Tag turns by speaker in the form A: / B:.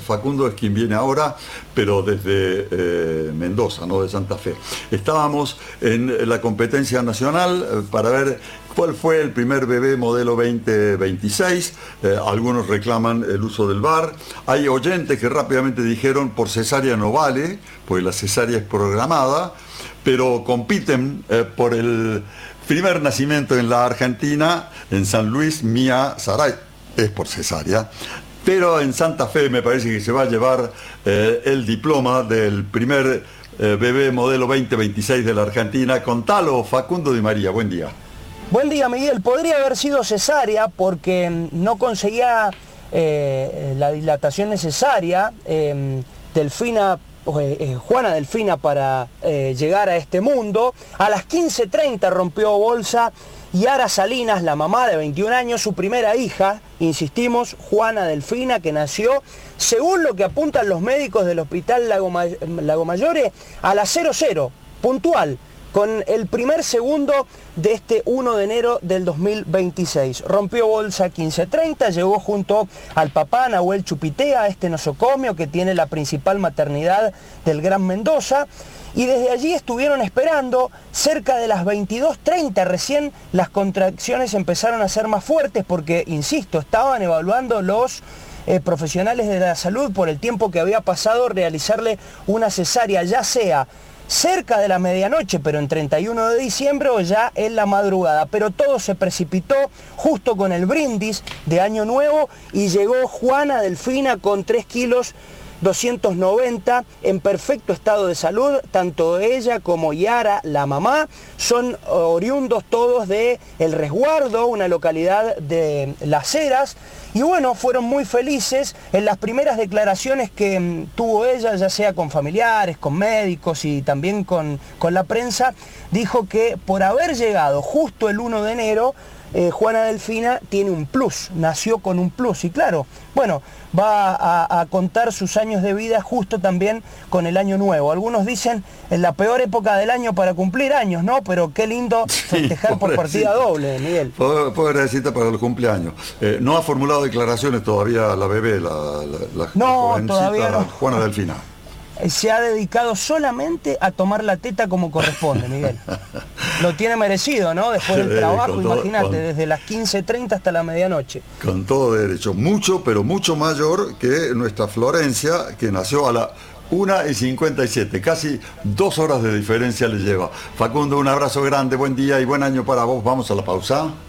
A: Facundo es quien viene ahora, pero desde Mendoza, no de Santa Fe. Estábamos en la competencia nacional para ver cuál fue el primer bebé modelo 2026. Algunos reclaman el uso del VAR. Hay oyentes que rápidamente dijeron por cesárea no vale, porque la cesárea es programada, pero compiten por el primer nacimiento en la Argentina, en San Luis, Mía Saray, es por cesárea. Pero en Santa Fe me parece que se va a llevar el diploma del primer bebé modelo 2026 de la Argentina. Contalo, Facundo Di María, buen día.
B: Buen día, Miguel. Podría haber sido cesárea porque no conseguía la dilatación necesaria Juana Delfina para llegar a este mundo. A las 15:30 rompió bolsa Yara Salinas, la mamá de 21 años, su primera hija, insistimos, Juana Delfina, que nació, según lo que apuntan los médicos del Hospital Lago Mayore, a las 00, puntual, con el primer segundo de este 1 de enero del 2026. Rompió bolsa 15:30, llegó junto al papá Nahuel Chupitea a este nosocomio que tiene la principal maternidad del Gran Mendoza, y desde allí estuvieron esperando. Cerca de las 22:30 recién las contracciones empezaron a ser más fuertes porque, insisto, estaban evaluando los profesionales de la salud por el tiempo que había pasado realizarle una cesárea, ya sea cerca de la medianoche, pero en 31 de diciembre o ya en la madrugada. Pero todo se precipitó justo con el brindis de Año Nuevo y llegó Juana Delfina con 3 kilos 290 en perfecto estado de salud. Tanto ella como Yara, la mamá, son oriundos todos de El Resguardo, una localidad de Las Heras. Y bueno, fueron muy felices. En las primeras declaraciones que tuvo ella, ya sea con familiares, con médicos y también con la prensa, dijo que por haber llegado justo el 1 de enero, Juana Delfina tiene un plus, nació con un plus. Y claro, bueno, va a contar sus años de vida justo también con el Año Nuevo. Algunos dicen en la peor época del año para cumplir años, ¿no? Pero qué lindo festejar
A: sí,
B: por partida doble, Miguel.
A: Pobrecita para los cumpleaños. No ha formulado declaraciones todavía la bebé, la
B: no, todavía no.
A: Juana Delfina.
B: Se ha dedicado solamente a tomar la teta como corresponde, Miguel. Lo tiene merecido, ¿no? Después del trabajo, imagínate, desde las 15:30 hasta la medianoche.
A: Con todo derecho. Mucho, pero mucho mayor que nuestra Florencia, que nació a la 1:57. Casi 2 horas de diferencia le lleva. Facundo, un abrazo grande, buen día y buen año para vos. Vamos a la pausa.